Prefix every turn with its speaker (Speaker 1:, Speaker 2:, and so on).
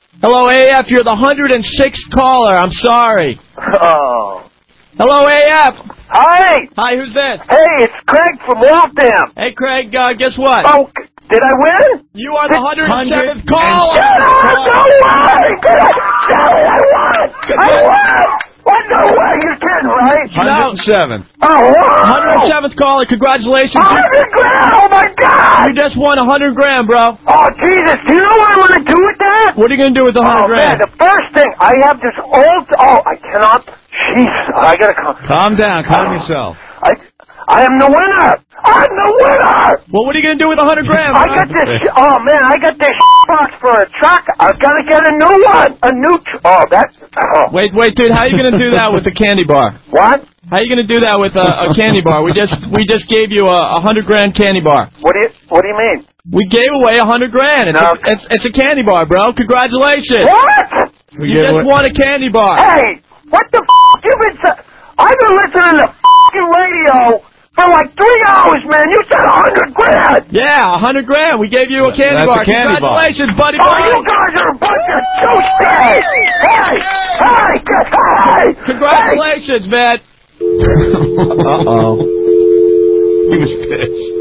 Speaker 1: Hello, AF. You're the 106th caller. I'm sorry.
Speaker 2: Oh.
Speaker 1: Hello, AF.
Speaker 2: Hi.
Speaker 1: Hi, who's this?
Speaker 2: Hey, it's Craig from Waltham.
Speaker 1: Hey, Craig, guess what?
Speaker 2: Oh, did I win?
Speaker 1: You are the 107th caller.
Speaker 2: Shut up! No way! Sally, I won! I won! What? No way! You're kidding, right?
Speaker 3: 107.
Speaker 2: Oh, wow!
Speaker 1: 107th caller. Congratulations.
Speaker 2: 100 grand! Oh, my God!
Speaker 1: You just won 100 grand, bro.
Speaker 2: Oh, Jesus. Do you know what I'm going to do with that?
Speaker 1: What are you going to do with the 100 grand?
Speaker 2: Man, the first thing, I have this old... Oh, I cannot... Jeez, I got to come...
Speaker 3: Calm down. Calm yourself.
Speaker 2: I am the winner! I'm the winner!
Speaker 1: Well, what are you going to do with 100 grand,
Speaker 2: I got this... Oh, man, I got this box for a truck. I've got to get a new one. A new... Oh, that's... Oh.
Speaker 1: Wait, dude. How are you going to do that with the candy bar?
Speaker 2: What?
Speaker 1: How are you going to do that with a candy bar? We just gave you a 100 grand candy bar.
Speaker 2: What do you mean?
Speaker 1: We gave away 100 grand. It's a candy bar, bro. Congratulations.
Speaker 2: What?
Speaker 1: You just won a candy bar.
Speaker 2: Hey, what the f*** you been... I've been listening to f***ing radio for like 3 hours, man. You said 100 grand.
Speaker 1: Yeah, 100 grand. We gave you a candy bar.
Speaker 3: A candy
Speaker 1: Congratulations, buddy.
Speaker 2: Oh, you guys are a bunch of douchebags. Hey.
Speaker 1: Congratulations, man.
Speaker 3: Uh-oh. He was pissed.